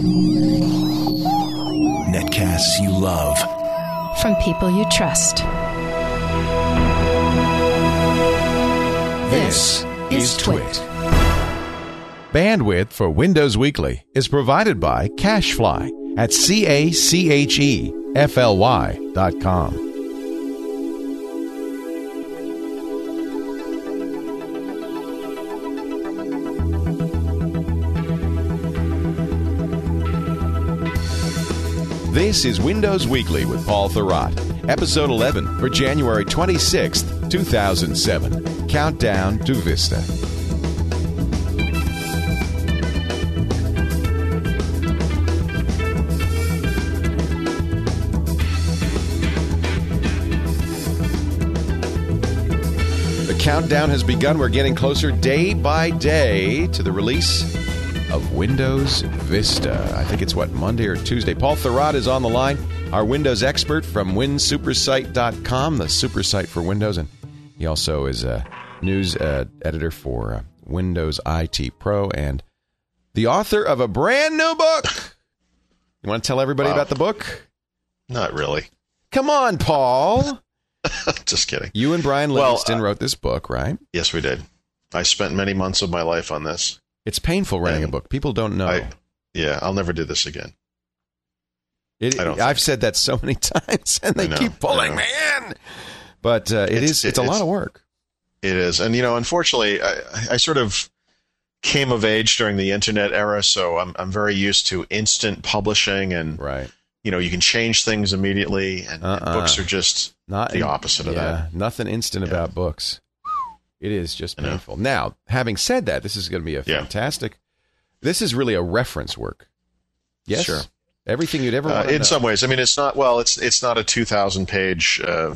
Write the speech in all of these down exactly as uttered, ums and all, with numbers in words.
Netcasts you love. From people you trust. This is Twit. Bandwidth for Windows Weekly is provided by CacheFly at C A C H E F L Y dot com. This is Windows Weekly with Paul Thurrott, episode eleven for January twenty-sixth, two thousand seven. Countdown to Vista. The countdown has begun. We're getting closer day by day to the release of Windows Vista. I think it's, what, Monday or Tuesday. Paul Thurrott is on the line, our Windows expert from Win Supersite dot com, the super site for Windows, and he also is a news uh, editor for uh, Windows I T Pro and the author of a brand new book. You want to tell everybody wow. about the book? Not really. Come on, Paul. Just kidding. You and Brian Livingston well, uh, wrote this book, right? Yes, we did. I spent many months of my life on this. It's painful writing and a book. People don't know. I, yeah, I'll never do this again. It, I don't I've think. said that so many times, and they know, keep pulling me in. But uh, it it's, is, it's a it's, lot of work. It is. And, you know, unfortunately, I, I sort of came of age during the internet era, so I'm I'm very used to instant publishing and, right. you know, you can change things immediately, and, uh-uh. and books are just Not the in, opposite of yeah, that. Nothing instant Yeah. about books. It is just painful. Now, having said that, this is going to be a Yeah. fantastic... This is really a reference work. Yes? Sure. Everything you'd ever Uh, want to in know. some ways. I mean, it's not, well, it's it's not a two thousand page uh,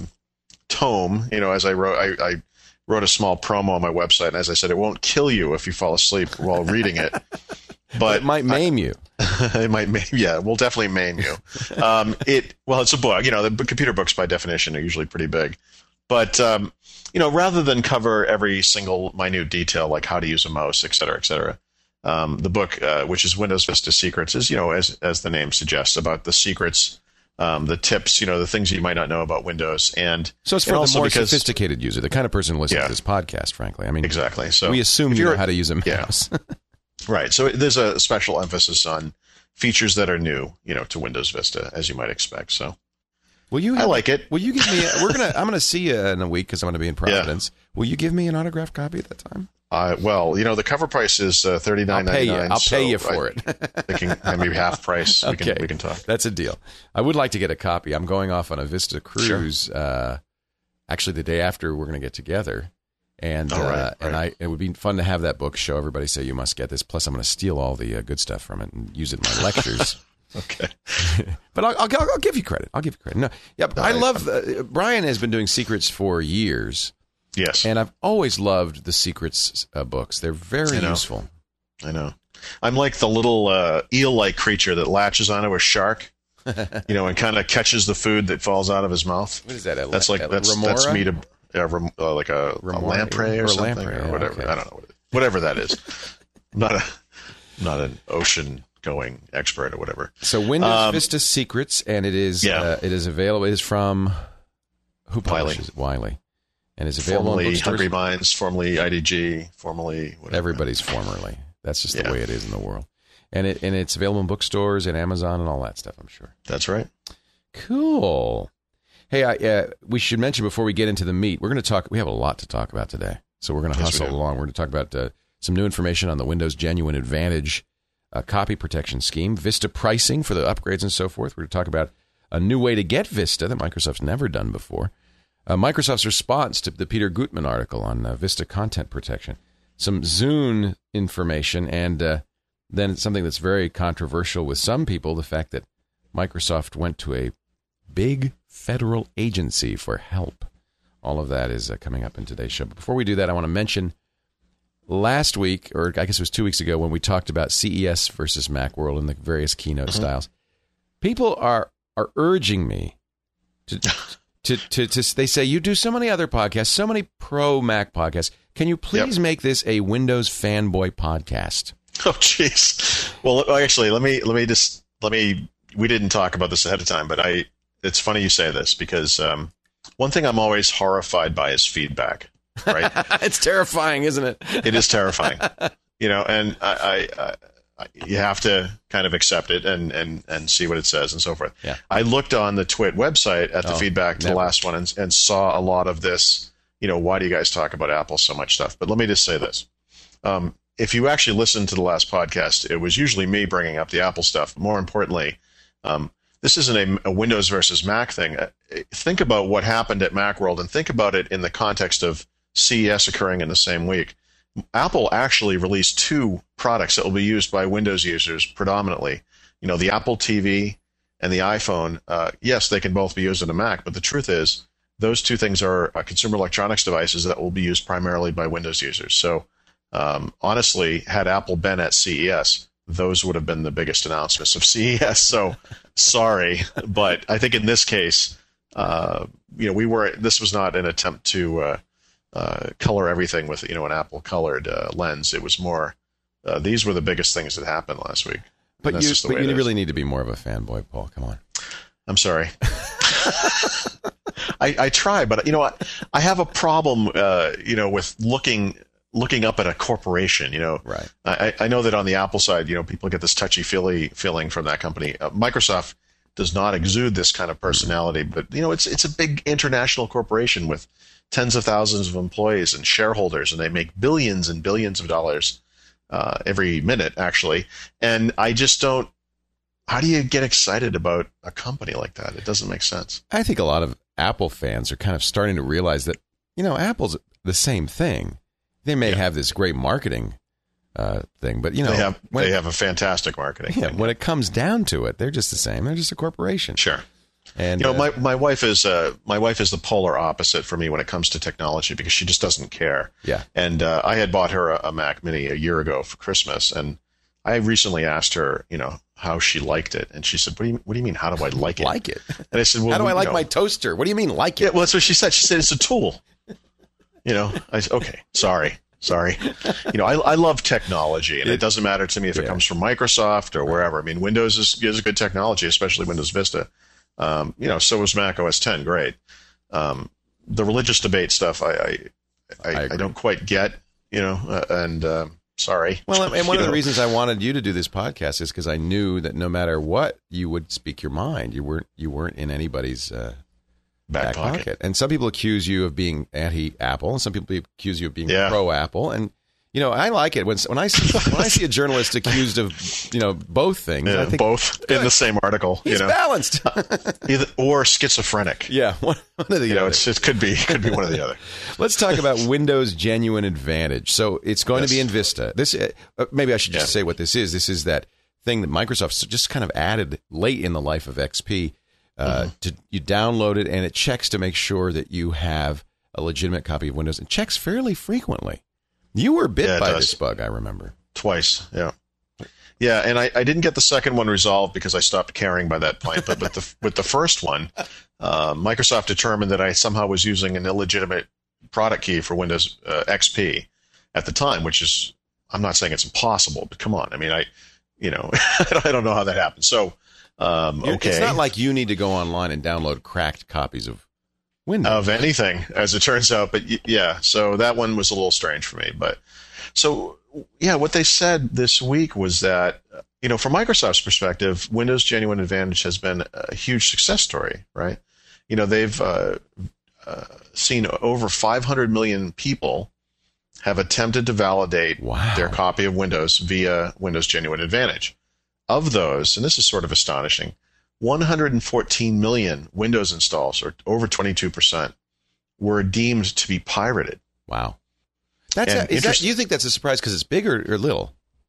tome. You know, as I wrote, I, I wrote a small promo on my website, and as I said, it won't kill you if you fall asleep while reading it. But it might maim I, you. It might maim, yeah, it will definitely maim you. Um, it well, it's a book. You know, the computer books by definition are usually pretty big. But, um, you know, rather than cover every single minute detail, like how to use a mouse, et cetera, et cetera, Um, the book, uh, which is Windows Vista Secrets, is, you know, as as the name suggests, about the secrets, um, the tips, you know, the things you might not know about Windows. And So it's for and the also more because, sophisticated user, the kind of person who listens Yeah. to this podcast, frankly. I mean, exactly. So we assume if you know you're- how to use a yeah. mouse. right. So there's a special emphasis on features that are new, you know, to Windows Vista, as you might expect. So Will you? I like it. Will you give me? A, we're gonna. I'm gonna see you in a week because I'm gonna be in Providence. Yeah. Will you give me an autographed copy at that time? Uh, well, you know, the cover price is uh, thirty-nine ninety-nine. I'll pay you. I'll so pay you for I, it. Thinking maybe half price. We okay, can we can talk. That's a deal. I would like to get a copy. I'm going off on a Vista cruise. Sure. Uh, actually, the day after we're going to get together, and oh, right, uh, right. and I it would be fun to have that book. Show everybody. Say you must get this. Plus, I'm going to steal all the uh, good stuff from it and use it in my lectures. Okay. But I'll, I'll, I'll give you credit. I'll give you credit. No, yeah, I love. Uh, Brian has been doing secrets for years. Yes. And I've always loved the secrets uh, books. They're very I useful. I know. I'm like the little uh, eel-like creature that latches onto a shark, you know, and kind of catches the food that falls out of his mouth. What is that? A, that's like a, that's remora? that's me to uh, rem, uh, like a, a lamprey or, or something lamprey, or yeah, whatever. okay. I don't know what it, whatever that is. I'm not a not an ocean going expert or whatever. So Windows um, Vista Secrets, and it is yeah. uh, it is available. It is from who publishes it? Wiley. And it's available formerly in bookstores. Hungry Minds, formerly I D G, formerly whatever. Everybody's formerly. That's just the yeah. way it is in the world. And it and it's available in bookstores and Amazon and all that stuff, I'm sure. That's right. Cool. Hey, I, uh, we should mention before we get into the meat, we're going to talk. We have a lot to talk about today, so we're going to yes, hustle along. We're going to talk about uh, some new information on the Windows Genuine Advantage uh, copy protection scheme, Vista pricing for the upgrades and so forth. We're going to talk about a new way to get Vista that Microsoft's never done before. Uh, Microsoft's response to the Peter Gutmann article on uh, Vista content protection, some Zune information, and uh, then something that's very controversial with some people, the fact that Microsoft went to a big federal agency for help. All of that is uh, coming up in today's show. But before we do that, I want to mention last week, or I guess it was two weeks ago, when we talked about C E S versus Macworld and the various keynote mm-hmm. styles. People are are urging me to... To, to, to, they say, you do so many other podcasts, so many pro Mac podcasts. Can you please yep. make this a Windows fanboy podcast? Oh, jeez. Well, actually, let me let me just let me. We didn't talk about this ahead of time, but I. It's funny you say this because um, one thing I'm always horrified by is feedback. Right? It's terrifying, isn't it? It is terrifying. You know, and I, I, I, you have to kind of accept it and, and, and see what it says and so forth. Yeah. I looked on the Twit website at the Oh, feedback to never. the last one and, and saw a lot of this. You know, why do you guys talk about Apple so much stuff? But let me just say this. Um, if you actually listened to the last podcast, it was usually me bringing up the Apple stuff. More importantly, um, this isn't a, a Windows versus Mac thing. Uh, Think about what happened at Macworld and think about it in the context of C E S occurring in the same week. Apple actually released two products that will be used by Windows users predominantly. You know, the Apple T V and the iPhone. Uh, yes, they can both be used on a Mac, but the truth is those two things are uh, consumer electronics devices that will be used primarily by Windows users. So um, honestly, had Apple been at C E S, those would have been the biggest announcements of C E S. So sorry, but I think in this case, uh, you know, we were. This was not an attempt to uh, uh, color everything with you know an Apple colored uh, lens. It was more. Uh, these were the biggest things that happened last week. But That's you, just the but way it you is. really need to be more of a fanboy, Paul. Come on. I'm sorry. I, I try, but you know what? I have a problem, uh, you know, with looking looking up at a corporation. You know, Right. I, I know that on the Apple side, you know, people get this touchy feely feeling from that company. Uh, Microsoft does not exude this kind of personality, but you know, it's it's a big international corporation with tens of thousands of employees and shareholders, and they make billions and billions of dollars uh, every minute, actually. And I just don't. How do you get excited about a company like that? It doesn't make sense. I think a lot of Apple fans are kind of starting to realize that, you know, Apple's the same thing. They may Yeah. have this great marketing uh, thing, but, you know, They have when, they have a fantastic marketing. yeah, thing. when it comes down to it, they're just the same. They're just a corporation. Sure. And You know, uh, my, my wife is uh, my wife is the polar opposite for me when it comes to technology because she just doesn't care. yeah, And uh, I had bought her a, a Mac Mini a year ago for Christmas, and I recently asked her, you know, how she liked it, and she said, "What do you What do you mean? How do I like it?" like it. And I said, "Well, How do I you like know, my toaster? What do you mean like Yeah, it? well, that's what she said. She said it's a tool. You know, I said, okay, sorry, sorry. You know, I, I love technology, and it, It- doesn't matter to me if it yeah. comes from Microsoft or wherever. I mean, Windows is, is good technology, especially Windows Vista. Um, you know, so is Mac O S ten. Great. Um, the religious debate stuff, I I, I, I I, agree. don't quite get. You know, uh, and uh, sorry. Well, and one You of the know, reasons I wanted you to do this podcast is because I knew that no matter what, you would speak your mind. You weren't you weren't in anybody's uh, back, back pocket. pocket. And some people accuse you of being anti-Apple, and some people accuse you of being Yeah. pro-Apple. And you know, I like it when when I see when I see a journalist accused of you know both things. Yeah, I think both in the same article. he's you know, balanced. Either, or schizophrenic. yeah, one, one of the You know, other. it's, it could be could be one or the other. Let's talk about Windows Genuine Advantage. So it's going Yes. to be in Vista. This uh, maybe I should just Yeah. say what this is. This is that thing that Microsoft just kind of added late in the life of X P. Uh, Mm-hmm. to you download it and it checks to make sure that you have a legitimate copy of Windows. It checks fairly frequently. You were bit Yeah, it by does. this bug, I remember. Twice, yeah, yeah, and I, I didn't get the second one resolved because I stopped caring by that point. But but the, with the first one, uh, Microsoft determined that I somehow was using an illegitimate product key for Windows uh, X P at the time, which is I'm not saying it's impossible, but come on, I mean I, you know, I don't know how that happened. So um, You're- okay, It's not like you need to go online and download cracked copies of Windows. of anything, as it turns out. But y- yeah, so that one was a little strange for me. But so yeah, what they said this week was that you know, from Microsoft's perspective, Windows Genuine Advantage has been a huge success story, right? You know, they've uh, uh, seen over five hundred million people have attempted to validate Wow. their copy of Windows via Windows Genuine Advantage. Of those, and this is sort of astonishing, one hundred fourteen million Windows installs, or over twenty-two percent, were deemed to be pirated. Wow. That's And a, is that, interest- do you think that's a surprise because it's big or, or little?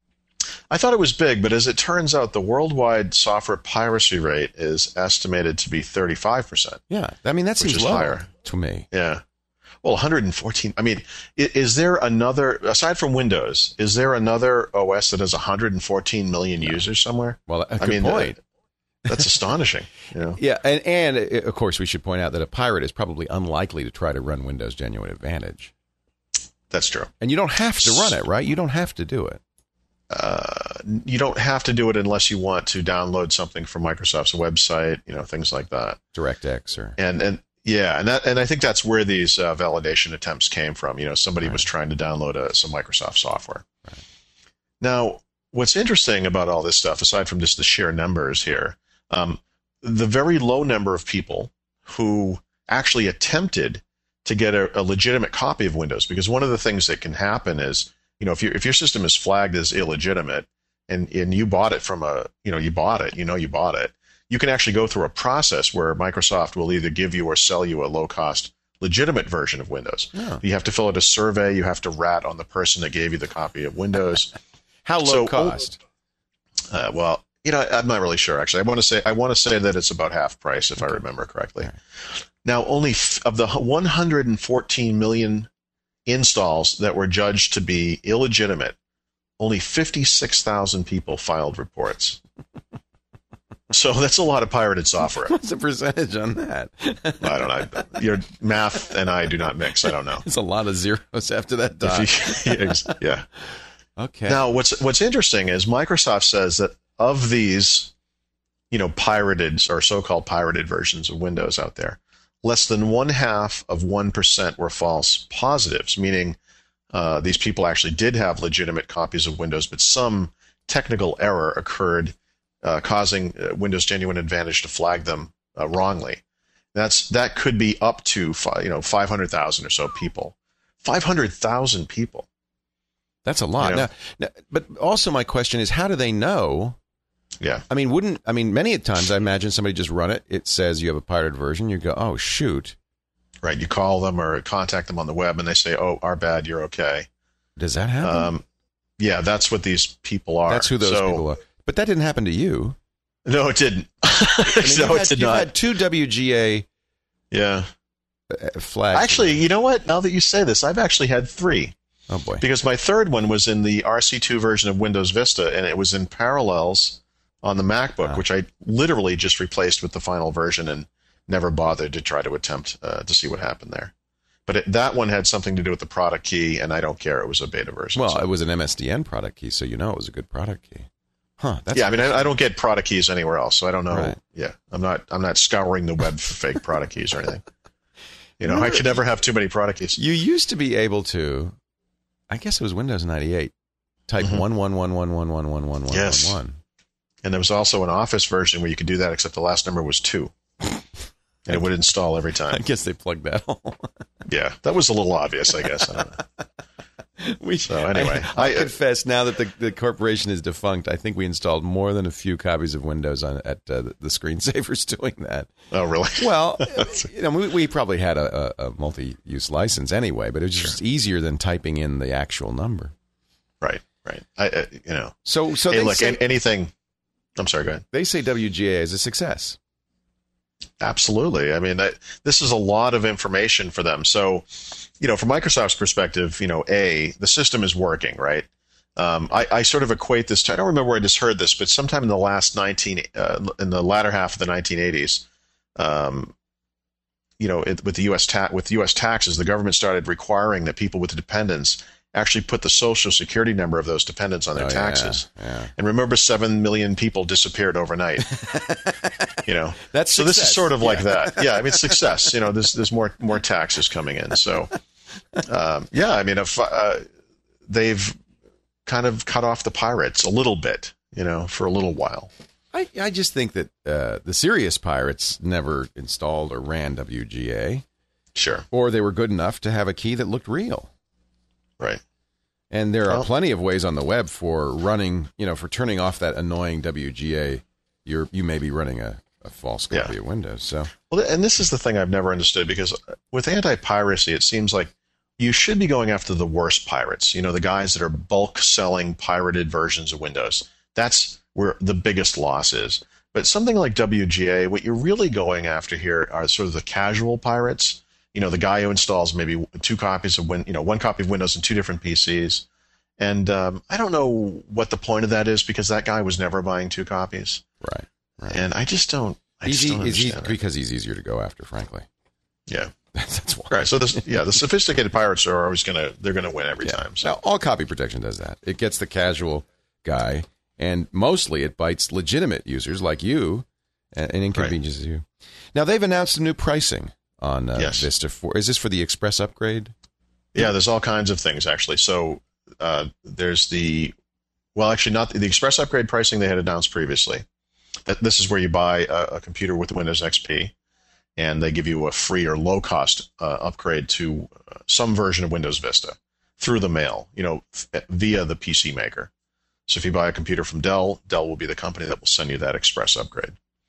I thought it was big, but as it turns out, the worldwide software piracy rate is estimated to be thirty-five percent. Yeah. I mean, that Which seems is low higher. to me. Yeah. Well, one hundred fourteen. I mean, i- is there another, aside from Windows, is there another O S that has one hundred fourteen million users somewhere? Well, a I good mean, point. That's astonishing. You know? Yeah, and, and uh, of course, we should point out that a pirate is probably unlikely to try to run Windows Genuine Advantage. That's true. And you don't have to run it, right? You don't have to do it. uh, you don't have to do it unless you want to download something from Microsoft's website, you know, things like that. DirectX or and and yeah, and that and I think that's where these uh, validation attempts came from. You know, somebody right. was trying to download a, some Microsoft software. Right. Now, what's interesting about all this stuff, aside from just the sheer numbers here, um, the very low number of people who actually attempted to get a, a legitimate copy of Windows, because one of the things that can happen is, you know, if your if your system is flagged as illegitimate and, and you bought it from a, you know, you bought it, you know, you bought it, you can actually go through a process where Microsoft will either give you or sell you a low-cost, legitimate version of Windows. Oh. You have to fill out a survey. You have to rat on the person that gave you the copy of Windows. How low so, cost? Uh, well, you know, I'm not really sure, actually. I want to say I want to say that it's about half price, if okay. I remember correctly. Right. Now, only f- of the one hundred fourteen million installs that were judged to be illegitimate, only fifty-six thousand people filed reports. So that's a lot of pirated software. What's the percentage on that? I don't know. Your math and I do not mix. I don't know. It's a lot of zeros after that dot. Yeah. Okay. Now, what's what's interesting is Microsoft says that of these, you know, pirated or so-called pirated versions of Windows out there, less than one half of one percent were false positives, meaning uh, these people actually did have legitimate copies of Windows, but some technical error occurred, uh, causing uh, Windows Genuine Advantage to flag them uh, wrongly. That's that could be up to fi- you know five hundred thousand or so people. five hundred thousand people. That's a lot. You know? now, now, but also my question is, how do they know? Yeah. I mean, wouldn't I mean many times I imagine somebody just run it. It says you have a pirated version. You go, oh shoot. Right. You call them or contact them on the web, and they say, "Oh, our bad. You're okay." Does that happen? Um, yeah, that's what these people are. That's who those so, people are. But that didn't happen to you. No, it didn't. I mean, no, had, it did you not. had two W G A. Yeah. Flags. Actually, you know what? Now that you say this, I've actually had three. Oh boy. Because my third one was in the R C two version of Windows Vista, and it was in Parallels on the MacBook, wow. which I literally just replaced with the final version and never bothered to try to attempt uh, to see what happened there. But it, that one had something to do with the product key, and I don't care. It was a beta version. Well, so. it was an M S D N product key, so you know it was a good product key. Huh. That's yeah, I mean, I, I don't get product keys anywhere else, so I don't know. Right. Yeah, I'm not. I'm not scouring the web for fake product keys or anything. You know, I could never have too many product keys. You used to be able to, I guess it was Windows ninety-eight. Type mm-hmm. one one one one one one one one one yes. one. And there was also an Office version where you could do that, except the last number was two, and it would install every time. I guess they plugged that hole. Yeah, that was a little obvious, I guess. I don't know. We, so anyway, I, I, I confess now that the, the corporation is defunct, I think we installed more than a few copies of Windows on at uh, the, the screensavers doing that. Oh, really? Well, you know, we, we probably had a, a, a multi-use license anyway, but it was just sure. easier than typing in the actual number. Right, right. I, uh, you know. So, so hey, they look, say, anything. I'm sorry. Go ahead. They say W G A is a success. Absolutely. I mean, that, this is a lot of information for them. So, you know, from Microsoft's perspective, you know, A, the system is working, right? Um, I, I sort of equate this to, I don't remember where I just heard this, but sometime in the last nineteen, uh, in the latter half of the nineteen eighties, um, you know, it, with the U S ta- with U S taxes, the government started requiring that people with dependents actually put the social security number of those dependents on their oh, taxes. Yeah, yeah. And remember, seven million people disappeared overnight. You know, that's so success. This is sort of yeah. like that. Yeah, I mean, success. You know, there's there's more more taxes coming in. So, um, yeah, I mean, if uh, they've kind of cut off the pirates a little bit, you know, for a little while. I I just think that uh, the serious pirates never installed or ran W G A. Sure. Or they were good enough to have a key that looked real. Right. And there are well, plenty of ways on the web for running, you know, for turning off that annoying W G A. You're you may be running a, a false copy yeah. of Windows. So, well, and this is the thing I've never understood, because with anti-piracy, it seems like you should be going after the worst pirates. You know, the guys that are bulk selling pirated versions of Windows. That's where the biggest loss is. But something like W G A, what you're really going after here are sort of the casual pirates. You know, the guy who installs maybe two copies of Win, you know, one copy of Windows and two different P Cs. And um, I don't know what the point of that is, because that guy was never buying two copies. Right. right. And I just don't. I Easy, just don't is he, understand because he's easier to go after, frankly. Yeah, that's why. Right. So this, yeah, the sophisticated pirates are always gonna they're gonna win every yeah. time. So Now, all copy protection does that. It gets the casual guy, and mostly it bites legitimate users like you and, and inconveniences right. you. Now, they've announced some new pricing on uh, yes. Vista four. Is this for the Express upgrade? Yeah, there's all kinds of things, actually. So uh, there's the, well, actually, not the, the Express upgrade pricing they had announced previously. That This is where you buy a, a computer with Windows X P, and they give you a free or low-cost uh, upgrade to uh, some version of Windows Vista through the mail, you know, f- via the P C Maker. So if you buy a computer from Dell, Dell will be the company that will send you that Express upgrade.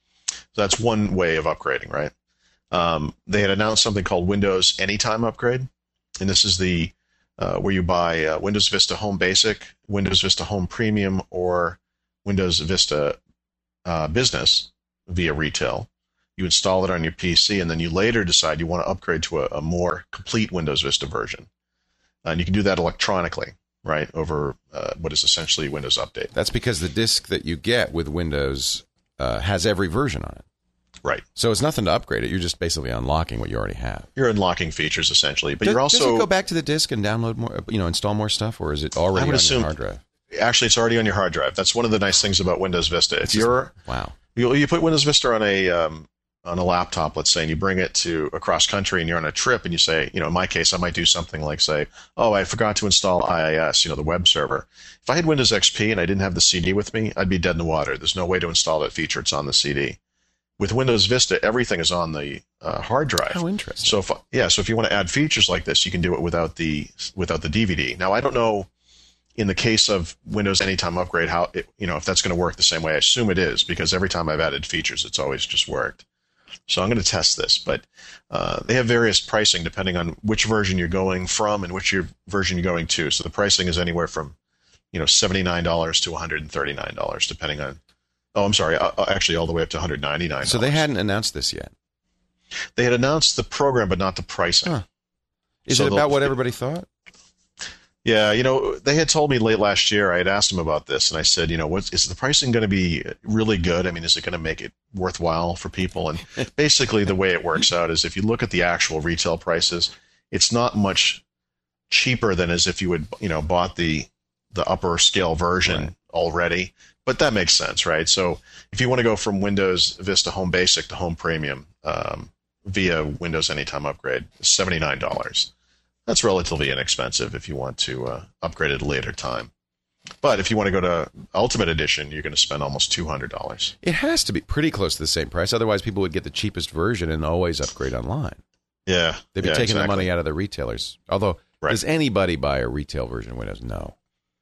So that's one way of upgrading, right? Um, they had announced something called Windows Anytime Upgrade, and this is the uh, where you buy uh, Windows Vista Home Basic, Windows Vista Home Premium, or Windows Vista uh, Business via retail. You install it on your P C, and then you later decide you want to upgrade to a, a more complete Windows Vista version. And you can do that electronically, right, over uh, what is essentially Windows Update. That's because the disk that you get with Windows uh, has every version on it. Right. So it's nothing to upgrade it. You're just basically unlocking what you already have. You're unlocking features, essentially. But does, you're also... Does it go back to the disk and download more, you know, install more stuff, or is it already on assume, your hard drive? Actually, it's already on your hard drive. That's one of the nice things about Windows Vista. If It's you're... Just, wow. You, you put Windows Vista on a... Um, on a laptop, let's say, and you bring it to across country and you're on a trip and you say, you know, in my case, I might do something like say, oh, I forgot to install I I S, you know, the web server. If I had Windows X P and I didn't have the C D with me, I'd be dead in the water. There's no way to install that feature. It's on the C D. With Windows Vista, everything is on the uh, hard drive. How interesting. So if, yeah, so if you want to add features like this, you can do it without the without the D V D. Now, I don't know in the case of Windows Anytime Upgrade how it, you know, if that's going to work the same way. I assume it is, because every time I've added features, it's always just worked. So I'm going to test this, but uh, they have various pricing depending on which version you're going from and which your version you're going to. So the pricing is anywhere from, you know, seventy-nine dollars to one hundred thirty-nine dollars, depending on. Oh, I'm sorry, uh, actually, all the way up to one hundred ninety-nine dollars. So they hadn't announced this yet. They had announced the program, but not the pricing. Huh. Is so it about what everybody thought? Yeah, you know, they had told me late last year, I had asked them about this, and I said, you know, what, is the pricing going to be really good? I mean, is it going to make it worthwhile for people? And basically the way it works out is if you look at the actual retail prices, it's not much cheaper than as if you would, you know, bought the the upper scale version right. already. But that makes sense, right? So if you want to go from Windows Vista Home Basic to Home Premium um, via Windows Anytime Upgrade, seventy-nine dollars. That's relatively inexpensive if you want to uh, upgrade at a later time. But if you want to go to Ultimate Edition, you're going to spend almost two hundred dollars. It has to be pretty close to the same price. Otherwise, people would get the cheapest version and always upgrade online. Yeah. They'd be yeah, taking exactly. the money out of the retailers. Although, right. does anybody buy a retail version of Windows? No.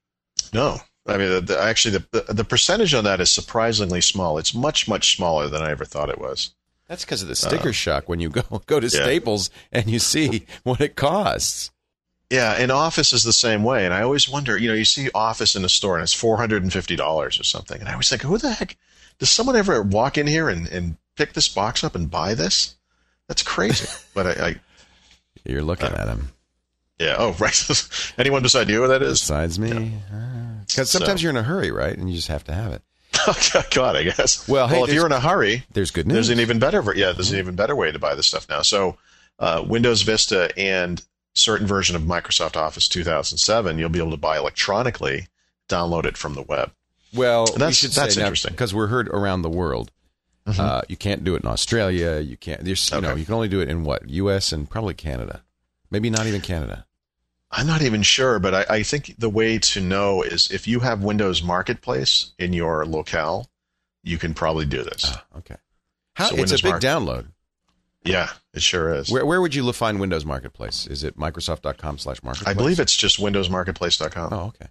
No. I mean, the, the, actually, the, the the percentage on that is surprisingly small. It's much, much smaller than I ever thought it was. That's because of the sticker uh, shock when you go go to yeah. Staples and you see what it costs. Yeah, and Office is the same way. And I always wonder, you know, you see Office in a store and it's four hundred fifty dollars or something. And I always think, who the heck, does someone ever walk in here and, and pick this box up and buy this? That's crazy. But I... I You're looking uh, at him. Yeah, oh, right. Anyone beside you who that is? Besides me. Because yeah. uh, sometimes so. you're in a hurry, right? And you just have to have it. Oh, God, I guess. Well, hey, well if you're in a hurry, there's good news. There's an even better, yeah, there's an even better way to buy this stuff now. So, uh, Windows Vista and certain version of Microsoft Office two thousand seven, you'll be able to buy electronically, download it from the web. Well, and that's should that's say interesting because we're heard around the world. Mm-hmm. Uh, you can't do it in Australia. You can't. There's, you okay. know, you can only do it in what U S and probably Canada. Maybe not even Canada. I'm not even sure, but I, I think the way to know is if you have Windows Marketplace in your locale, you can probably do this. Oh, okay. How, so it's Windows a big Mar- download. Yeah, it sure is. Where where would you find Windows Marketplace? Is it Microsoft.com slash Marketplace? I believe it's just Windows Marketplace dot com. Oh, okay.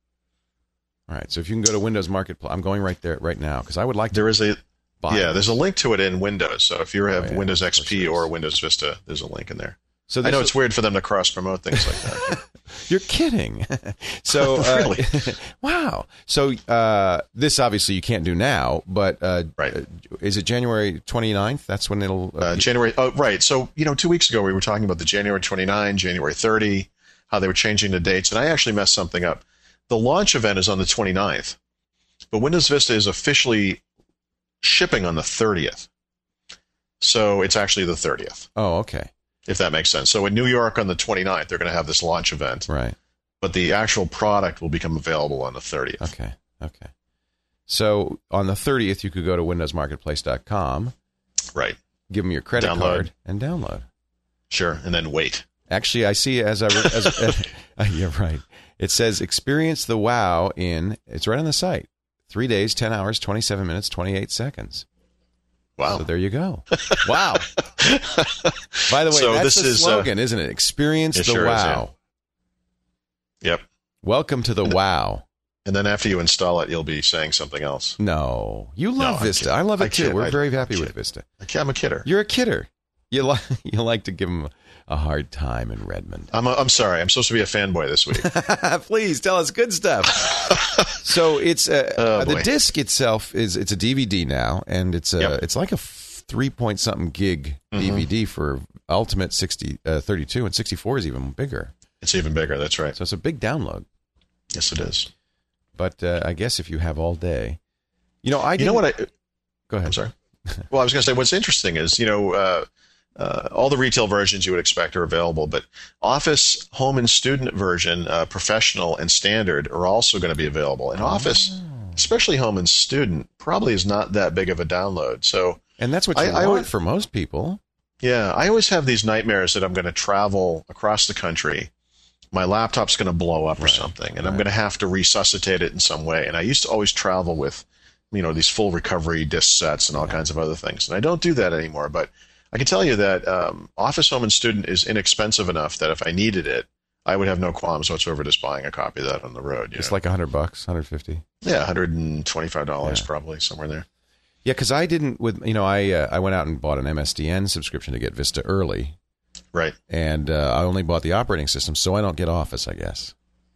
All right. So if you can go to Windows Marketplace, I'm going right there right now because I would like to. There is a buy yeah. this. There's a link to it in Windows. So if you have oh, yeah, Windows X P or is. Windows Vista, there's a link in there. So I know it's weird for them to cross promote things like that. You're kidding. So uh, really? Wow. So uh, this obviously you can't do now, but uh, right. uh, is it January twenty-ninth? That's when it'll uh, uh, January. Oh, right. So you know, two weeks ago we were talking about the January twenty-ninth, January thirtieth, how they were changing the dates, and I actually messed something up. The launch event is on the twenty-ninth, but Windows Vista is officially shipping on the thirtieth. So it's actually the thirtieth. Oh, okay. If that makes sense. So in New York on the twenty-ninth, they're going to have this launch event. Right. But the actual product will become available on the thirtieth. Okay. Okay. So on the thirtieth, you could go to windows marketplace dot com. Right. Give them your credit Download. card and download. Sure, and then wait. Actually, I see as I as, as uh, yeah, right. It says experience the wow in. It's right on the site. Three days, ten hours, twenty-seven minutes, twenty-eight seconds. Wow. So there you go. Wow. By the way, So that's this the is, slogan, uh, isn't it? Experience it the sure is, wow. yeah. Yep. Welcome to the wow. And then after you install it, you'll be saying something else. No, you love No, I'm Vista. kidding. I love it I too. kid. We're I- very I happy kid. with Vista. I'm a kidder. You're a kidder. You like you like to give them a hard time in Redmond. I'm, a, I'm sorry. I'm supposed to be a fanboy this week. Please tell us good stuff. So it's uh, Oh, uh, the boy. disc itself is it's a D V D now, and it's a Yep. it's like a f- three point something gig D V D for Ultimate sixty uh, thirty-two, and sixty-four is even bigger. It's even bigger. That's right. So it's a big download. Yes, it is. But uh, I guess if you have all day, you know, I You know didn't- what I... Go ahead. I'm sorry. Well, I was going to say what's interesting is, you know, uh, uh, all the retail versions you would expect are available, but Office Home and Student version, uh, Professional and Standard are also going to be available. And Office, especially Home and Student, probably is not that big of a download. So, And that's what you I- I want would- for most people. yeah, I always have these nightmares that I'm going to travel across the country. My laptop's going to blow up or Right, something, and I'm right. going to have to resuscitate it in some way. And I used to always travel with, you know, these full recovery disc sets and all kinds of other things. And I don't do that anymore. But I can tell you that um, Office Home and Student is inexpensive enough that if I needed it, I would have no qualms whatsoever just buying a copy of that on the road. You It's know? like a hundred bucks, hundred fifty. yeah, one hundred twenty-five dollars Yeah. probably, somewhere there. Yeah, because I didn't. With you know, I uh, I went out and bought an M S D N subscription to get Vista early, Right. and uh, I only bought the operating system, so I don't get Office, I guess.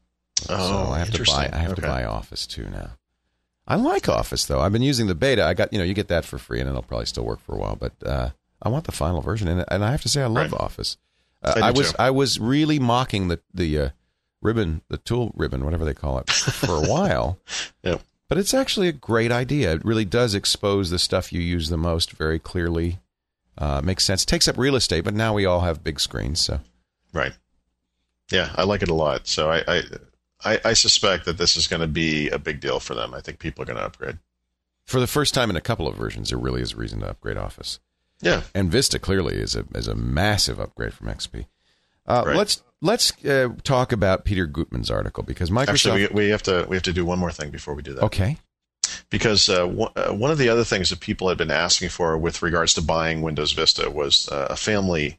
Oh, so I have to buy. interesting. I have to Okay. buy Office too now. I like Office though. I've been using the beta. I got you know you get that for free, and it'll probably still work for a while. But uh, I want the final version, and and I have to say I love Right. Office. Uh, I do I was too. I was really mocking the the uh, ribbon, the tool ribbon, whatever they call it, for a while. Yep. But it's actually a great idea. It really does expose the stuff you use the most very clearly. Uh, makes sense. Takes up real estate, but now we all have big screens, so. Right. Yeah, I like it a lot. So I, I, I, I suspect that this is going to be a big deal for them. I think people are going to upgrade. For the first time in a couple of versions, there really is a reason to upgrade Office. Yeah. And Vista clearly is a is a massive upgrade from X P. Uh, Right. Let's let's uh, talk about Peter Gutmann's article because Microsoft. Actually, we, we have to we have to do one more thing before we do that. Okay. Because uh, one, uh, one of the other things that people had been asking for with regards to buying Windows Vista was uh, a family,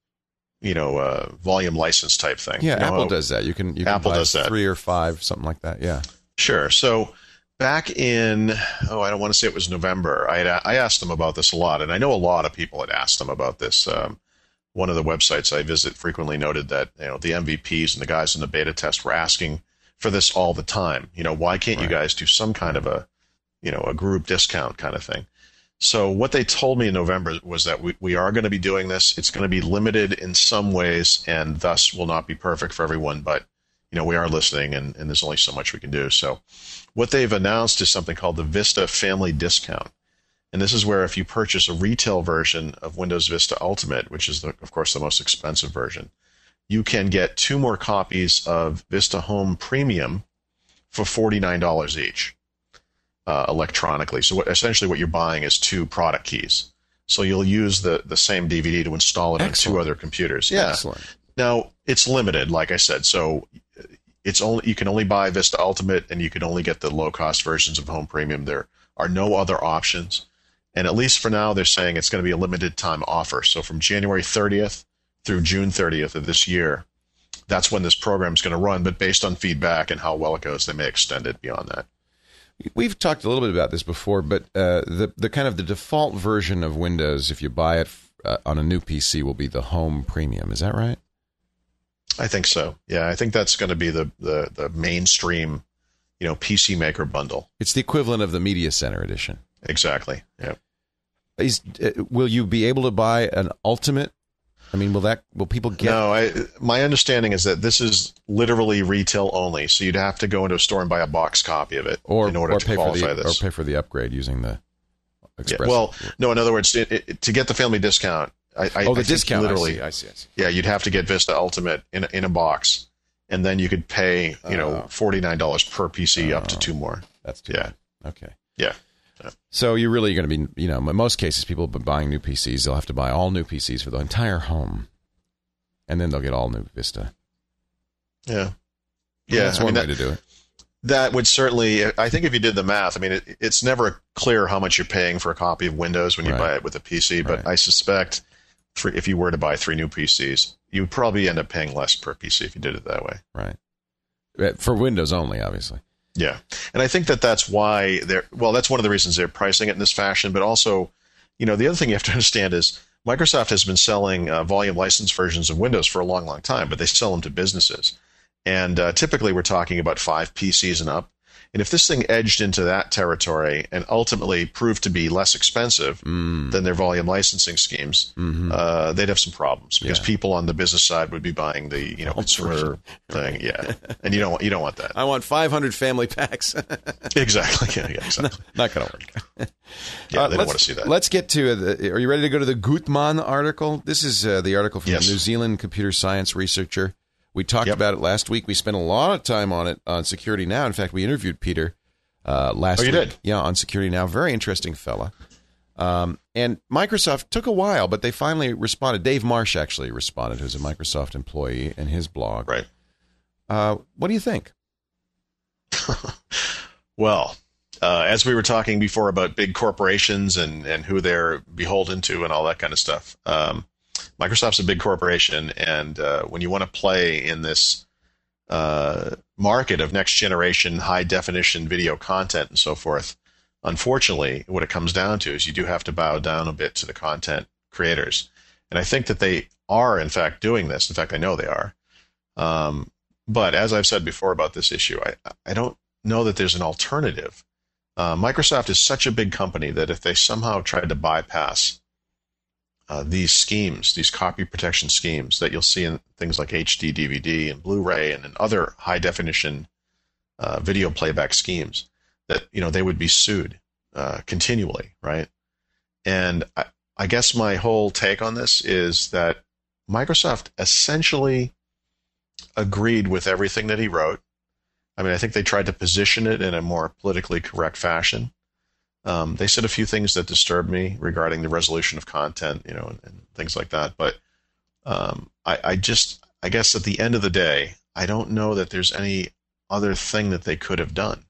you know, uh, volume license type thing. Yeah, You know, Apple uh, does that. You can you can Apple buy does that. three or five, something like that. Yeah. Sure. So back in, oh, I don't want to say it was November, I had, I asked them about this a lot, and I know a lot of people had asked them about this. Um, one of the websites I visit frequently noted that, you know, the M V Ps and the guys in the beta test were asking for this all the time. You know, why can't you Right. guys do some kind of a, you know, a group discount kind of thing? So what they told me in November was that we, we are going to be doing this. It's going to be limited in some ways and thus will not be perfect for everyone, but you know, we are listening and, and there's only so much we can do. So what they've announced is something called the Vista Family Discount. And this is where if you purchase a retail version of Windows Vista Ultimate, which is, the, of course, the most expensive version, you can get two more copies of Vista Home Premium for forty-nine dollars each uh, electronically. So what, essentially what you're buying is two product keys. So you'll use the, the same D V D to install it Excellent. on two other computers. Yeah. Excellent. Now, it's limited, like I said. So it's only you can only buy Vista Ultimate, and you can only get the low-cost versions of Home Premium. There are no other options. And at least for now, they're saying it's going to be a limited-time offer. So from January thirtieth through June thirtieth of this year, that's when this program is going to run. But based on feedback and how well it goes, they may extend it beyond that. We've talked a little bit about this before, but uh, the the kind of the default version of Windows, if you buy it uh, on a new P C, will be the Home Premium. Is that right? I think so. Yeah, I think that's going to be the, the, the mainstream, you know, P C Maker bundle. It's the equivalent of the Media Center edition. Exactly. Yeah. Is uh, will you be able to buy an Ultimate? I mean, will that will people get? No, I, my understanding is that this is literally retail only. So you'd have to go into a store and buy a box copy of it or in order or to pay for qualify the this. or pay for the upgrade using the Yeah, Express. well, no, in other words, it, it, to get the family discount, I, I, oh, the I think discount. literally, I see, I see, I see. yeah, you'd have to get Vista Ultimate in a, in a box, and then you could pay, you know, Oh. forty-nine dollars per P C up to Oh. two more. That's too Yeah. bad. Okay. Yeah. yeah. So you're really going to be, you know, in most cases, people buying new P Cs, they'll have to buy all new P Cs for the entire home. And then they'll get all new Vista. Yeah. Yeah. That's I one mean, way that, to do it. That would certainly, I think if you did the math, I mean, it, it's never clear how much you're paying for a copy of Windows when you Right. buy it with a P C, but Right. I suspect three, if you were to buy three new P Cs, you would probably end up paying less per P C if you did it that way. Right. For Windows only, obviously. Yeah. And I think that that's why they're, well, that's one of the reasons they're pricing it in this fashion, but also, you know, the other thing you have to understand is Microsoft has been selling uh, volume license versions of Windows for a long, long time, but they sell them to businesses. And uh, typically we're talking about five P Cs and up. And if this thing edged into that territory and ultimately proved to be less expensive Mm. than their volume licensing schemes, Mm-hmm. uh, they'd have some problems because Yeah. people on the business side would be buying the, you know, consumer thing. Yeah. And you don't want, you don't want that. I want five hundred family packs. Exactly. Yeah, yeah, exactly. Not going to work. Yeah, Uh, they don't let's- want to see that. Let's get to the. Are you ready to go to the Gutmann article? This is uh, the article from Yes. the New Zealand computer science researcher. We talked Yep. about it last week. We spent a lot of time on it on Security Now. In fact, we interviewed Peter uh, last Oh, you week. did? Yeah, on Security Now. Very interesting fella. Um, and Microsoft took a while, but they finally responded. Dave Marsh actually responded, who's a Microsoft employee, in his blog. Right. Uh, what do you think? Well, uh, as we were talking before about big corporations and, and who they're beholden to and all that kind of stuff, um, Microsoft's a big corporation, and uh, when you want to play in this uh, market of next generation high definition video content and so forth, unfortunately, what it comes down to is you do have to bow down a bit to the content creators. And I think that they are, in fact, doing this. In fact, I know they are. Um, but as I've said before about this issue, I, I don't know that there's an alternative. Uh, Microsoft is such a big company that if they somehow tried to bypass uh, these schemes, these copy protection schemes that you'll see in things like H D D V D and Blu-ray and in other high definition uh, video playback schemes, that you know they would be sued uh, continually, right? And I, I guess my whole take on this is that Microsoft essentially agreed with everything that he wrote. I mean, I think they tried to position it in a more politically correct fashion. Um, they said a few things that disturbed me regarding the resolution of content, you know, and, and things like that. But um, I, I just, I guess at the end of the day, I don't know that there's any other thing that they could have done.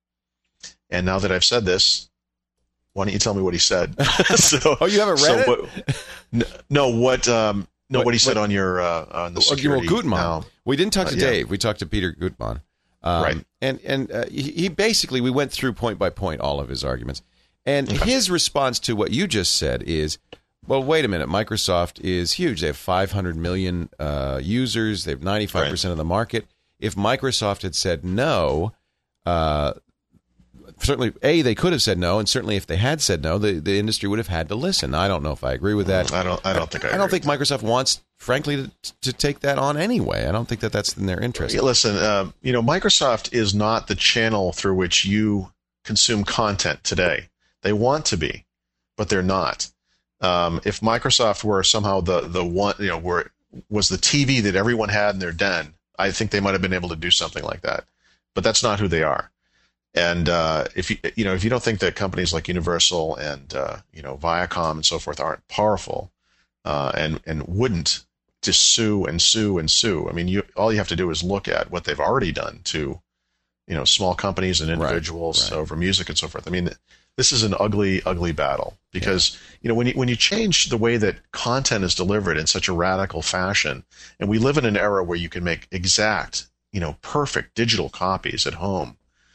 And now that I've said this, why don't you tell me what he said? so, Oh, you haven't read so it? What, n- no, what, um, no, What- what he said what- on your, uh, on the Oh, security. well, Gutmann. Now. We didn't talk to Uh, yeah. Dave. We talked to Peter Gutmann. Um, Right. And and uh, he, he basically, we went through point by point all of his arguments. And Okay. his response to what you just said is, well, wait a minute. Microsoft is huge. They have five hundred million uh, users. They have ninety-five percent of the market. If Microsoft had said no, uh, certainly, A, they could have said no. And certainly if they had said no, the, the industry would have had to listen. I don't know if I agree with that. I don't, I don't think I, I don't agree. think Microsoft wants, frankly, to, to take that on anyway. I don't think that that's in their interest. Yeah, listen, uh, you know, Microsoft is not the channel through which you consume content today. They want to be, but they're not. Um, if Microsoft were somehow the the one, you know, were was the T V that everyone had in their den, I think they might have been able to do something like that. But that's not who they are. And uh, if you you know if you don't think that companies like Universal and uh, you know Viacom and so forth aren't powerful uh, and and wouldn't just sue and sue and sue, I mean, you all you have to do is look at what they've already done to you know small companies and individuals Right, right. over music and so forth. I mean, this is an ugly, ugly battle because you know when you when you change the way that content is delivered in such a radical fashion, and we live in an era where you can make exact, you know, perfect digital copies at home.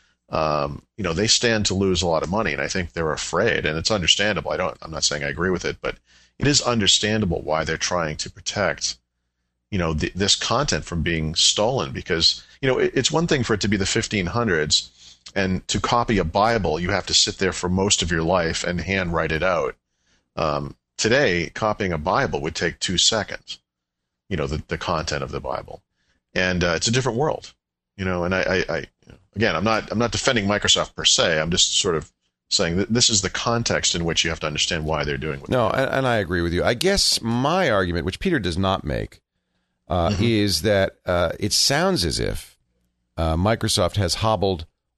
Um, you know, they stand to lose a lot of money, and I think they're afraid, and it's understandable. I don't, I'm not saying I agree with it, but it is understandable why they're trying to protect, you know, th- this content from being stolen. Because you know, it, it's one thing for it to be the fifteen hundreds, and to copy a Bible, you have to sit there for most of your life and hand write it out. Um, today, copying a Bible would take two seconds. You know, the the content of the Bible, and uh, it's a different world. You know, and I, I, I you know, again, I'm not, I'm not defending Microsoft per se. I'm just sort of saying that this is the context in which you have to understand why they're doing what No, they're doing. and, and I agree with you. I guess my argument, which Peter does not make, uh, Mm-hmm. is that uh, it sounds as if uh, Microsoft has hobbled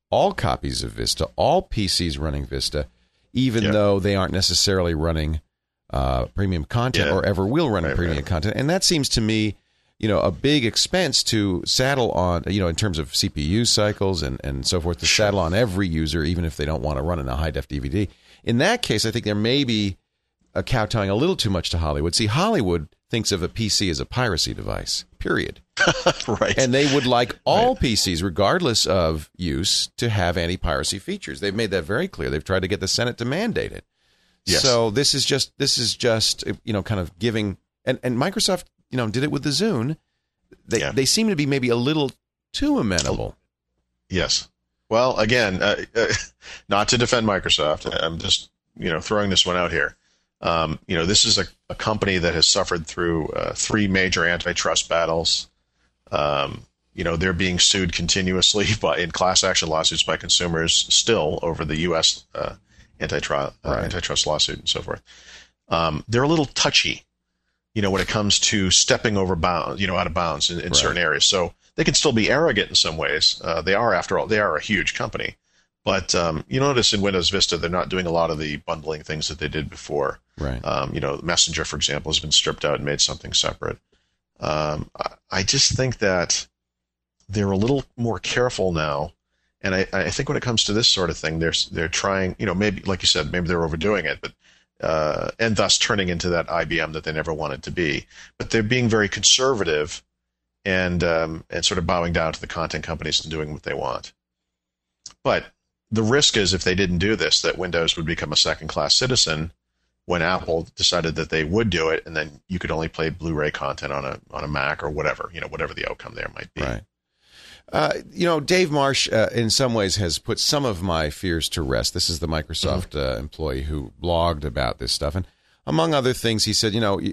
all copies of Vista, all P Cs running Vista, even yeah. though they aren't necessarily running uh, premium content yeah. or ever will run right, premium right. content. And that seems to me, you know, a big expense to saddle on, you know, in terms of C P U cycles and, and so forth, to Sure. saddle on every user, even if they don't want to run in a high-def D V D. In that case, I think there may be a kowtowing a little too much to Hollywood. See, Hollywood thinks of a P C as a piracy device, period. Right. And they would like all Right. P Cs, regardless of use, to have anti-piracy features. They've made that very clear. They've tried to get the Senate to mandate it. Yes. So this is just this is just you know kind of giving and, and Microsoft you know did it with the Zune. They Yeah. they seem to be maybe a little too amenable. Yes. Well, again, uh, uh, not to defend Microsoft. I'm just you know throwing this one out here. Um, you know, this is a, a company that has suffered through uh, three major antitrust battles. Um, you know, they're being sued continuously by in class action lawsuits by consumers still over the U S uh, antitrust uh, Right. antitrust lawsuit and so forth. Um, they're a little touchy, you know, when it comes to stepping over bounds, you know, out of bounds in, in Right. certain areas. So they can still be arrogant in some ways. Uh, they are, after all, they are a huge company. But um, you notice in Windows Vista, they're not doing a lot of the bundling things that they did before. Right. Um, you know, Messenger, for example, has been stripped out and made something separate. Um, I, I just think that they're a little more careful now. And I, I think when it comes to this sort of thing, they're, they're trying, you know, maybe, like you said, maybe they're overdoing it, but uh, and thus turning into that I B M that they never wanted to be. But they're being very conservative and um, and sort of bowing down to the content companies and doing what they want. But the risk is if they didn't do this, that Windows would become a second-class citizen when Apple decided that they would do it, and then you could only play Blu-ray content on a on a Mac or whatever, you know, whatever the outcome there might be. Right. Uh, you know, Dave Marsh, uh, in some ways, has put some of my fears to rest. This is the Microsoft Mm-hmm. uh, employee who blogged about this stuff. And among other things, he said, you know,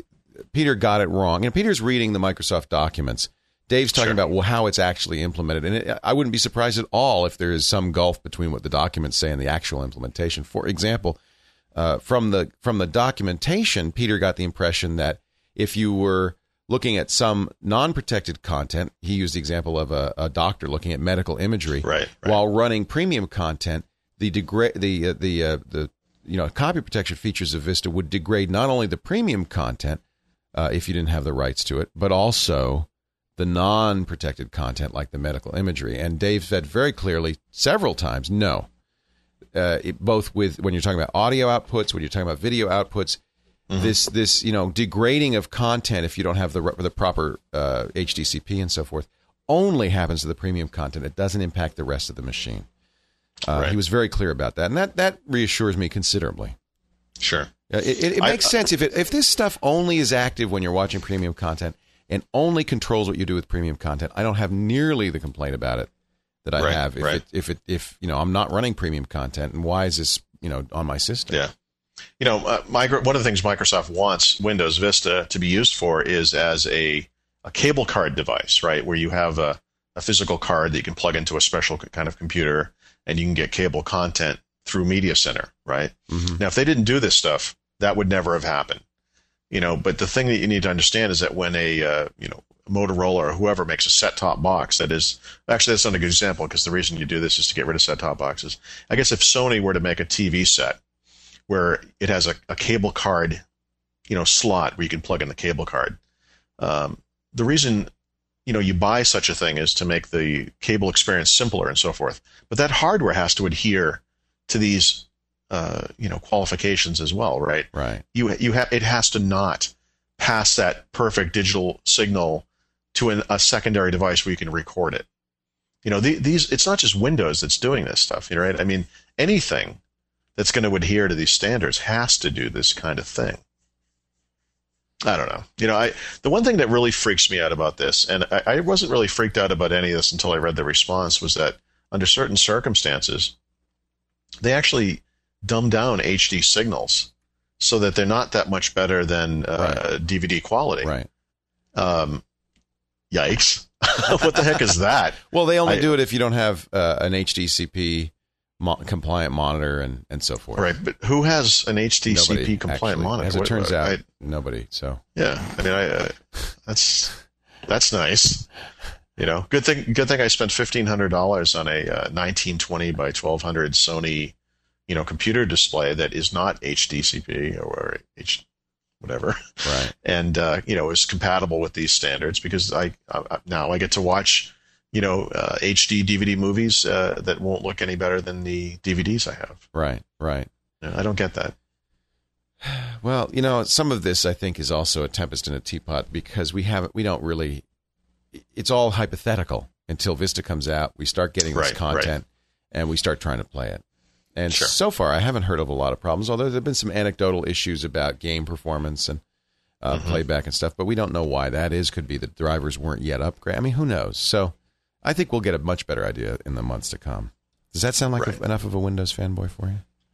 Peter got it wrong. And Peter's reading the Microsoft documents. Dave's talking Sure. about well, how it's actually implemented. And it, I wouldn't be surprised at all if there is some gulf between what the documents say and the actual implementation. For example, uh, from the from the documentation, Peter got the impression that if you were looking at some non-protected content, he used the example of a, a doctor looking at medical imagery, Right, right. while running premium content, the degrade the uh, the uh, the you know copy protection features of Vista would degrade not only the premium content uh, if you didn't have the rights to it, but also the non-protected content like the medical imagery. And Dave said very clearly several times, no. Uh, it, both with when you're talking about audio outputs, when you're talking about video outputs, mm-hmm. this this you know degrading of content if you don't have the the proper uh, H D C P and so forth only happens to the premium content. It doesn't impact the rest of the machine. Uh, Right. He was very clear about that, and that that reassures me considerably. Sure. Uh, It, it, it I- makes sense if it, if this stuff only is active when you're watching premium content and only controls what you do with premium content. I don't have nearly the complaint about it that I Right, have if right. it if it if you know I'm not running premium content, and why is this you know on my system? Yeah. You know, uh, micro, one of the things Microsoft wants Windows Vista to be used for is as a, a cable card device, right? Where you have a, a physical card that you can plug into a special kind of computer and you can get cable content through Media Center, right? Mm-hmm. Now, if they didn't do this stuff, that would never have happened. You know, but the thing that you need to understand is that when a, uh, you know, Motorola or whoever makes a set-top box that is, actually that's not a good example because the reason you do this is to get rid of set-top boxes. I guess if Sony were to make a T V set where it has a, a cable card, you know, slot where you can plug in the cable card, um, the reason, you know, you buy such a thing is to make the cable experience simpler and so forth. But that hardware has to adhere to these, uh, you know, qualifications as well, right? Right. You you have it has to not pass that perfect digital signal to an, a secondary device where you can record it. You know, the, these it's not just Windows that's doing this stuff, you know, right? I mean, anything that's going to adhere to these standards has to do this kind of thing. I don't know. You know, I the one thing that really freaks me out about this, and I, I wasn't really freaked out about any of this until I read the response, was that under certain circumstances, they actually dumb down H D signals so that they're not that much better than uh, Right. D V D quality. Right. Um, yikes. What the heck is that? Well, they only I- do it if you don't have uh, an H D C P mo- compliant monitor and, and so forth. Right, but who has an H D C P Nobody, compliant actually. monitor? As it What- turns I- out, nobody. So yeah, I mean, I uh, that's that's nice. You know, good thing good thing I spent fifteen hundred dollars on a uh, nineteen twenty by twelve hundred Sony, you know, computer display that is not H D C P or H whatever, Right. and uh, you know, is compatible with these standards because I, I now I get to watch, you know, uh, H D D V D movies uh, that won't look any better than the D V Ds I have. Right, right. You know, I don't get that. Well, you know, some of this I think is also a tempest in a teapot because we haven't, we don't really. It's all hypothetical until Vista comes out. We start getting this Right, content, and we start trying to play it. And Sure. so far, I haven't heard of a lot of problems. Although there have been some anecdotal issues about game performance and uh, Mm-hmm. playback and stuff, but we don't know why that is. Could be the drivers weren't yet upgraded. I mean, who knows? So, I think we'll get a much better idea in the months to come. Does that sound like Right. a, enough of a Windows fanboy for you?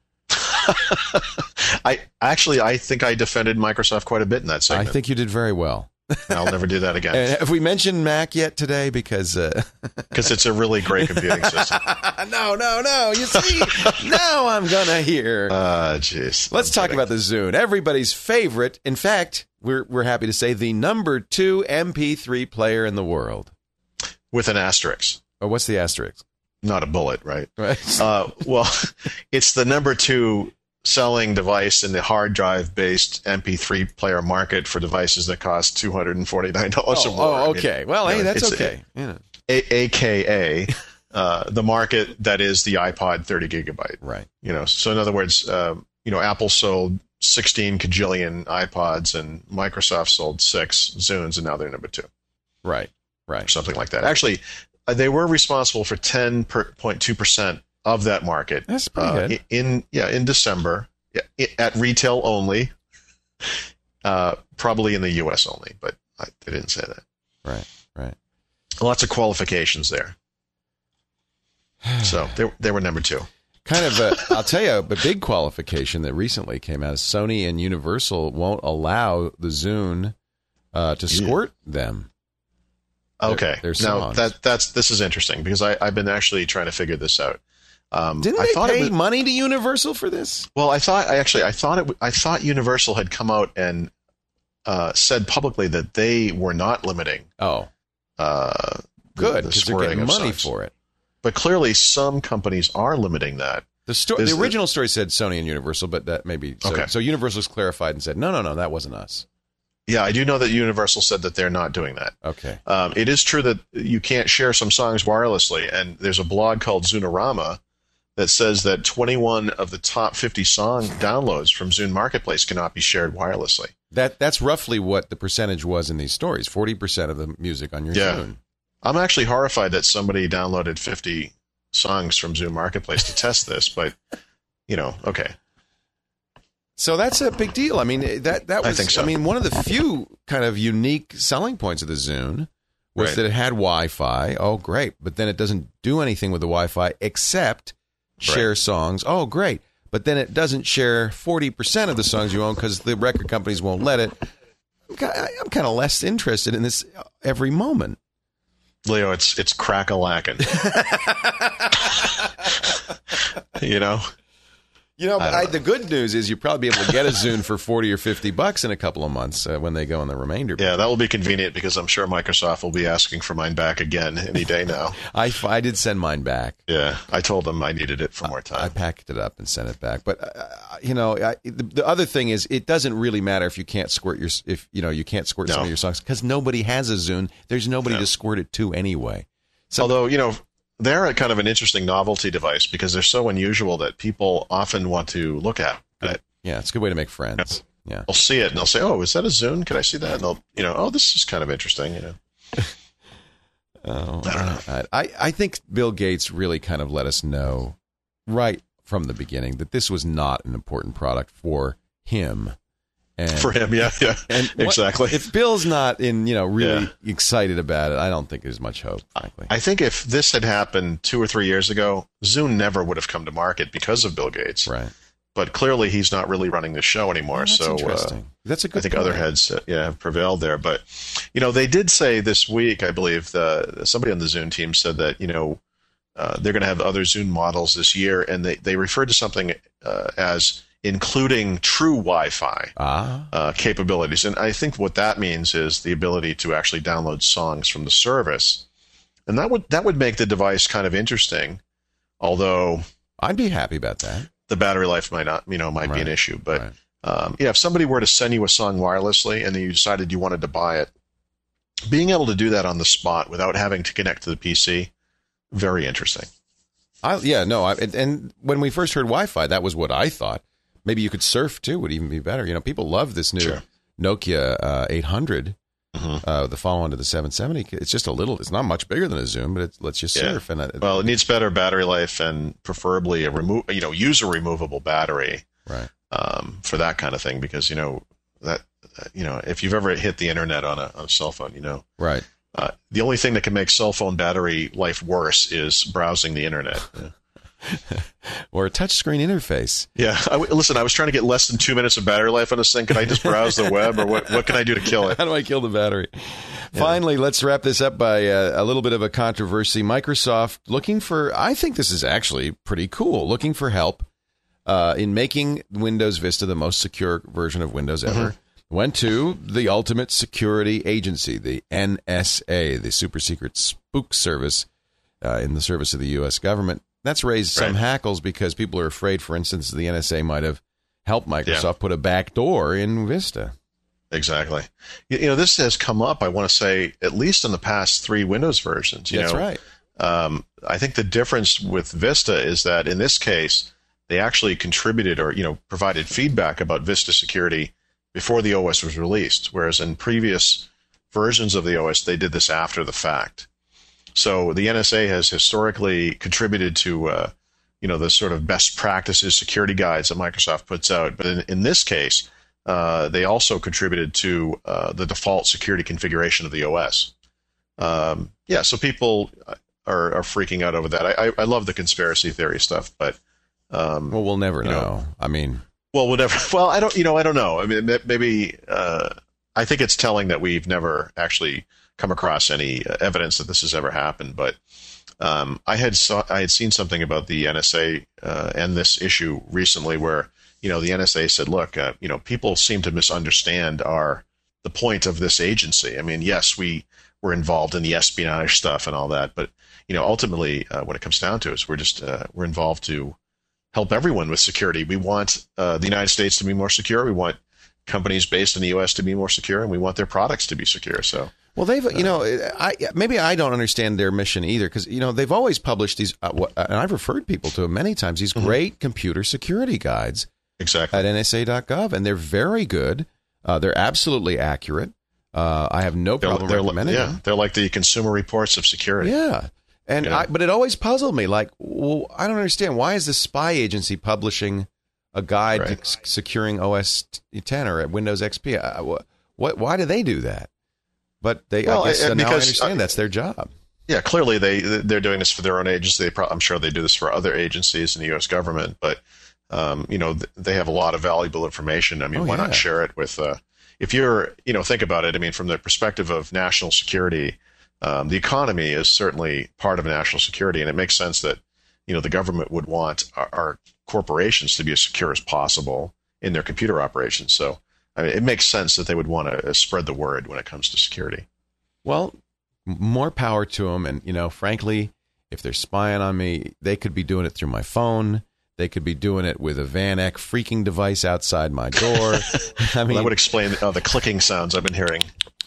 I actually I think I defended Microsoft quite a bit in that I segment. think you did very well. I'll never do that again And have we mentioned Mac yet today? Because uh, because it's a really great computing system. no, no, no. You see, now I'm gonna hear. Uh, jeez. Let's I'm talk kidding. about the Zune, everybody's favorite. In fact, we're we're happy to say the number two M P three player in the world. with an asterisk, Oh, what's the asterisk? not a bullet, right? Right. Uh, well, it's the number two selling device in the hard drive based M P three player market for devices that cost two hundred forty-nine dollars oh, or more. oh, I mean, okay. Well, hey, you know, that's it's- okay. Yeah. A- AKA uh, the market that is the iPod thirty gigabyte. Right. You know, so in other words, um, you know, Apple sold sixteen cajillion iPods and Microsoft sold six Zunes, and now they're number two, Right. or Right. something like that. Actually, uh, they were responsible for ten point two percent of that market. That's pretty uh, good. in yeah in December, yeah, i- at retail only, uh, probably in the U S only, but I, they didn't say that. Right. Right. Lots of qualifications there. So they they were number two. Kind of a, I'll tell you, a big qualification that recently came out is Sony and Universal won't allow the Zune uh, to Yeah. squirt them. Okay, their now songs. that that's this is interesting because I I've been actually trying to figure this out. Um, Didn't I they thought pay it was, money to Universal for this? well, I thought I actually I thought it I thought Universal had come out and uh, said publicly that they were not limiting. Oh, Uh, the- good, the because they're squirting getting of money songs. for it. But clearly, some companies are limiting that. The sto- Is the the- original story said Sony and Universal, but that maybe so, Okay. so Universal's clarified and said, no, no, no, that wasn't us. Yeah, I do know that Universal said that they're not doing that. Okay. Um, it is true that you can't share some songs wirelessly, and there's a blog called Zunerama that says that twenty-one of the top fifty song downloads from Zune Marketplace cannot be shared wirelessly. That that's roughly what the percentage was in these stories. forty percent of the music on your Yeah. Zune. I'm actually horrified that somebody downloaded fifty songs from Zune Marketplace to test this, but you know, okay. So that's a big deal. I mean, that that I was. think so. mean, one of the few kind of unique selling points of the Zune was Right. that it had Wi-Fi. Oh, great! But then it doesn't do anything with the Wi-Fi except share Right. songs. Oh, great! But then it doesn't share forty percent of the songs you own because the record companies won't let it. I'm ki- I'm kind of less interested in this every moment. Leo, it's it's crack-a-lackin'. You know? You know, I but don't I, know. the good news is you'll probably be able to get a Zune for forty or fifty bucks in a couple of months uh, when they go in the remainder. Yeah, that will be convenient because I'm sure Microsoft will be asking for mine back again any day now. I, f- I did send mine back. Yeah, I told them I needed it for more I time. packed it up and sent it back. But uh, you know, I, the, the other thing is, it doesn't really matter if you can't squirt your if you know you can't squirt some No. of your songs because nobody has a Zune. There's nobody No. to squirt it to anyway. So, Although, you know, they're a kind of an interesting novelty device because they're so unusual that people often want to look at it. yeah, it's a good way to make friends. Yeah. They'll see it and they'll say, "Oh, is that a Zune? Can I see that?" And they'll, you know, "Oh, this is kind of interesting." You know, Oh, I don't know. I, I think Bill Gates really kind of let us know right from the beginning that this was not an important product for him. And, for him, yeah, yeah, and what- exactly. if Bill's not in, you know, really excited about it, I don't think there's much hope, frankly. I think if this had happened two or three years ago, Zune never would have come to market because of Bill Gates. Right. But clearly, he's not really running the show anymore. That's so uh, interesting. That's a good I think point. other heads, uh, yeah, have prevailed there. But you know, they did say this week, I believe, the somebody on the Zune team said that you know uh, they're going to have other Zune models this year, and they they referred to something uh, as including true Wi-Fi Ah, uh, capabilities. And I think what that means is the ability to actually download songs from the service and that would that would make the device kind of interesting. Although I'd be happy about that. The battery life might not, you know, might right. be an issue. But right. um, yeah, if somebody were to send you a song wirelessly and then you decided you wanted to buy it, being able to do that on the spot without having to connect to the P C, very interesting. I, yeah, no, I, and, and when we first heard Wi-Fi, that was what I thought. Maybe you could surf too, would even be better. You know, people love this new sure. Nokia uh, eight hundred, mm-hmm. uh, the follow-on to the seven seventy. It's just a little, it's not much bigger than a Zoom, but it lets you surf. Yeah. And it, well, it needs better battery life and preferably a remove, you know, user removable battery, right? Um, for that kind of thing, because you know that, you know, if you've ever hit the internet on a, on a cell phone, you know, right. Uh, the only thing that can make cell phone battery life worse is browsing the internet. Yeah. Or a touchscreen interface. Yeah. I, listen, I was trying to get less than two minutes of battery life on this thing. Can I just browse the web, or what, what can I do to kill it? How do I kill the battery? Yeah. Finally, let's wrap this up by uh, a little bit of a controversy. Microsoft looking for, I think this is actually pretty cool, looking for help uh, in making Windows Vista the most secure version of Windows ever. Mm-hmm. Went to the ultimate security agency, the N S A, the super secret spook service uh, in the service of the U S government. That's raised some right. hackles because people are afraid, for instance, the N S A might have helped Microsoft yeah. put a back door in Vista. Exactly. You, you know, this has come up, I want to say, at least in the past three Windows versions. You That's know, right. Um, I think the difference with Vista is that in this case, they actually contributed or, you know, provided feedback about Vista security before the O S was released, whereas in previous versions of the O S, they did this after the fact. So the N S A has historically contributed to, uh, you know, the sort of best practices security guides that Microsoft puts out. But in, in this case, uh, they also contributed to uh, the default security configuration of the O S. Um, yeah, so people are, are freaking out over that. I, I, I love the conspiracy theory stuff, but um, well, we'll never know. know. I mean, well, whatever. Well, I don't. You know, I don't know. I mean, maybe uh, I think it's telling that we've never actually come across any uh, evidence that this has ever happened. But um, I had saw, I had seen something about the N S A uh, and this issue recently, where you know the N S A said, "Look, uh, you know, people seem to misunderstand our the point of this agency. I mean, yes, we were involved in the espionage stuff and all that, but you know, ultimately, uh, when it comes down to it, we're just uh, we're involved to help everyone with security. We want uh, the United States to be more secure. We want companies based in the U S to be more secure, and we want their products to be secure." So. Well, they've, you know, I maybe I don't understand their mission either, because, you know, they've always published these, uh, what, and I've referred people to them many times, these mm-hmm. great computer security guides exactly. at N S A dot gov, and they're very good. Uh, they're absolutely accurate. Uh, I have no problem they're, they're, recommending yeah, them. They're like the Consumer Reports of security. Yeah. And yeah. I, but it always puzzled me, like, well, I don't understand. Why is the spy agency publishing a guide right. to securing O S ten or Windows X P? Uh, what, why do they do that? But they, well, I guess, uh, now I because, understand uh, that's their job. Yeah, clearly they they're doing this for their own agency. They pro- I'm sure they do this for other agencies in the U S government. But um, you know, th- they have a lot of valuable information. I mean, oh, why yeah. not share it with? Uh, if you're, you know, think about it. I mean, from the perspective of national security, um, the economy is certainly part of national security, and it makes sense that you know the government would want our, our corporations to be as secure as possible in their computer operations. So. I mean, it makes sense that they would want to spread the word when it comes to security. Well, more power to them. And, you know, frankly, if they're spying on me, they could be doing it through my phone. They could be doing it with a Van Eck freaking device outside my door. I mean, well, that would explain uh, the clicking sounds I've been hearing.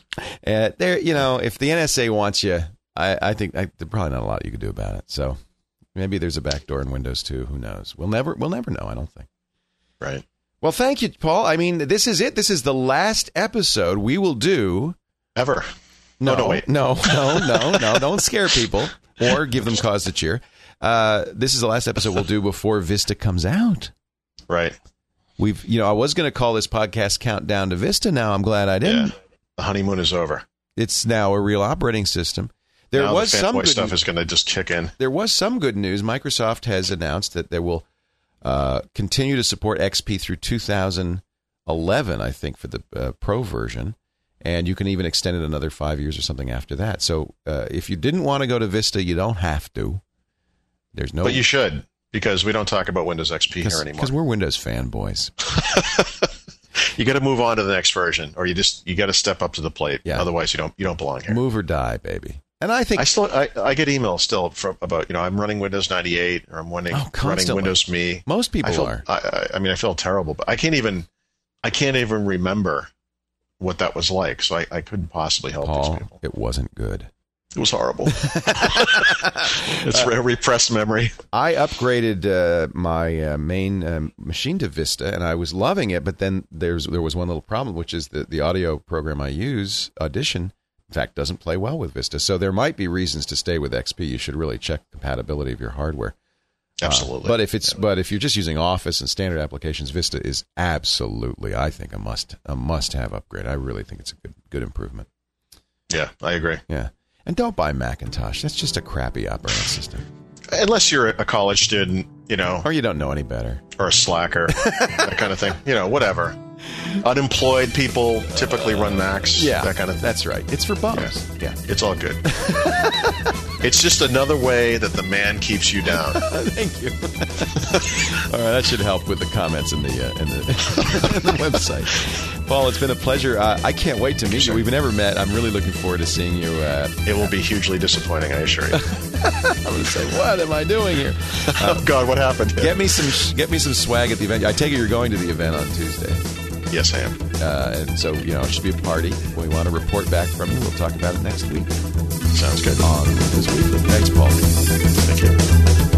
Uh, there, you know, if the N S A wants you, I, I think I, there's probably not a lot you could do about it. So maybe there's a backdoor in Windows too. Who knows? We'll never, we'll never know. I don't think. Right. Well, thank you, Paul. I mean, this is it. This is the last episode we will do. Ever. No, oh, no, wait. no, no, no, no. Don't scare people or give them cause to cheer. Uh, this is the last episode we'll do before Vista comes out. Right. We've, you know, I was going to call this podcast Countdown to Vista. Now I'm glad I didn't. Yeah. The honeymoon is over. It's now a real operating system. There now was the some good stuff is going to just kick in. There was some good news. Microsoft has announced that they will Uh, continue to support X P through two thousand eleven, I think, for the uh, Pro version. And you can even extend it another five years or something after that. So uh, if you didn't want to go to Vista, you don't have to. There's no. But you should, because we don't talk about Windows X P here anymore. Because we're Windows fanboys. You got to move on to the next version, or you just you got to step up to the plate. Yeah. Otherwise, you don't you don't belong here. Move or die, baby. And I think I still I, I get emails still from about you know I'm running Windows ninety-eight or I'm running, Oh, running constantly. Windows Me. most people I feel, are. I, I, I mean I feel terrible, but I can't even I can't even remember what that was like. So I, I couldn't possibly help Paul, these people. it wasn't good. It was horrible. It's a repressed memory. I upgraded uh, my uh, main um, machine to Vista, and I was loving it. But then there's there was one little problem, which is that the audio program I use, Audition, in fact, doesn't play well with Vista. So there might be reasons to stay with X P. You should really check the compatibility of your hardware. Absolutely. Uh, but if it's Yeah. but if you're just using Office and standard applications, Vista is absolutely, I think, a must a must have upgrade. I really think it's a good good improvement. Yeah, I agree. Yeah, and don't buy Macintosh. That's just a crappy operating system. Unless you're a college student, you know, Or you don't know any better. or a slacker, that kind of thing. You know, whatever. Unemployed people typically run Macs. Yeah, that kind of thing. That's right. It's for bums. Yeah. It's all good. It's just another way that the man keeps you down. Thank you. All right, that should help with the comments in the uh, in the, in the website. Paul, it's been a pleasure. Uh, I can't wait to meet you. We've never met. I'm really looking forward to seeing you. Uh, It will be hugely disappointing, I assure you. I'm going to say, what am I doing here? Oh God, what happened? Get me some get me some swag at the event. I take it you're going to the event on Tuesday. Yes, I am. Uh, and so, you know, it should be a party. We want to report back from you. We'll talk about it next week Sounds good. on This Weekly. Thanks, Paul. Thank you.